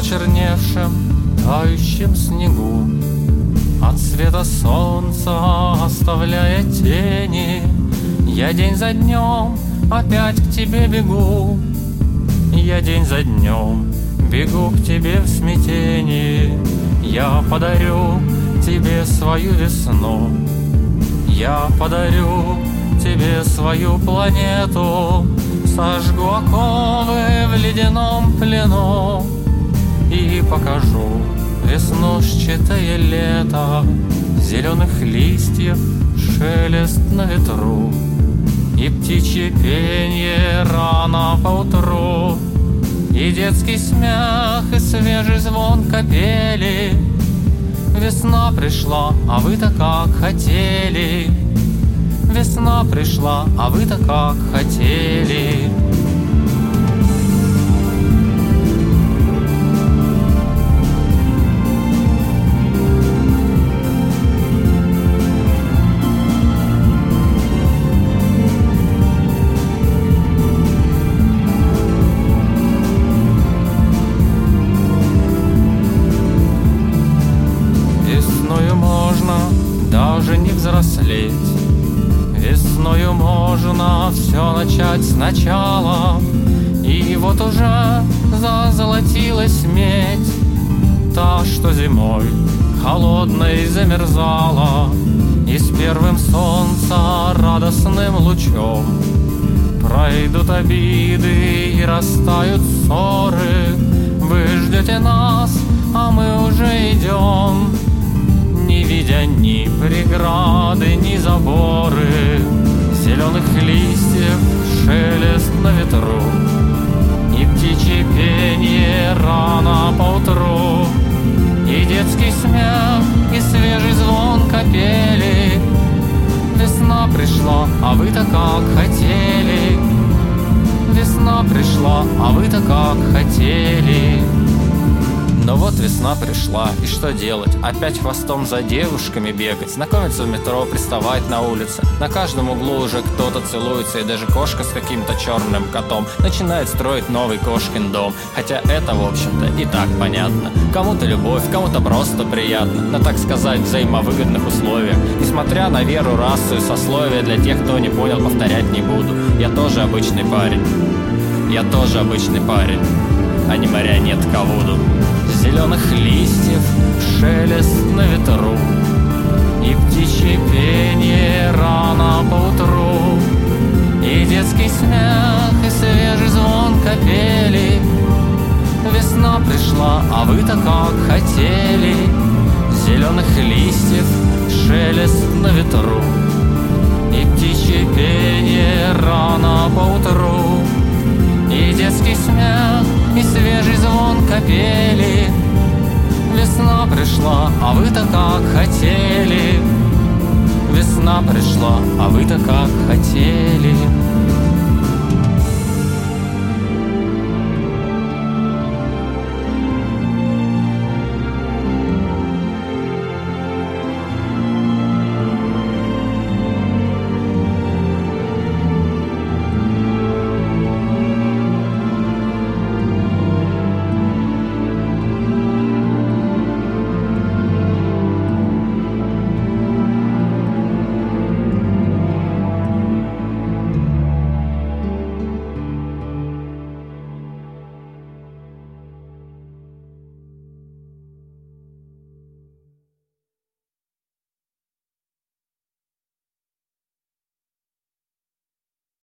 почерневшем, тающем снегу, от света солнца оставляя тени, я день за днем опять к тебе бегу. Я день за днем бегу к тебе в смятении. Я подарю тебе свою весну. Я подарю тебе свою планету. Сожгу оковы в ледяном плену и покажу веснушчатое лето, зеленых листьев шелест на ветру и птичье пенье рано поутру, и детский смех, и свежий звон капели. Весна пришла, а вы-то как хотели. Весна пришла, а вы-то как хотели. Весною можно даже не взрослеть. Весною можно все начать сначала. И вот уже зазолотилась медь, та, что зимой холодной замерзала. И с первым солнца радостным лучом пройдут обиды и растают ссоры. Вы ждете нас, а мы уже идем, не видя ни преграды, ни заборы. Зеленых листьев шелест на ветру и птичье пенье рано поутру, и детский смех, и свежий звон капели. Весна пришла, а вы-то как хотели. Весна пришла, а вы-то как хотели. Но вот весна пришла, и что делать? Опять хвостом за девушками бегать, знакомиться в метро, приставать на улице. На каждом углу уже кто-то целуется, и даже кошка с каким-то черным котом начинает строить новый кошкин дом. Хотя это, в общем-то, и так понятно. Кому-то любовь, кому-то просто приятно, на, так сказать, взаимовыгодных условиях. Несмотря на веру, расу и сословие, для тех, кто не понял, повторять не буду. Я тоже обычный парень. Я тоже обычный парень, а не марионетка Вуду. Зеленых листьев шелест на ветру и птичье пенье рано поутру, и детский смех, и свежий звон капели. Весна пришла, а вы-то как хотели. Зеленых листьев шелест на ветру и птичье пенье рано поутру, и детский смех, и свежий звон капели. Весна пришла, а вы-то как хотели. Весна пришла, а вы-то как хотели.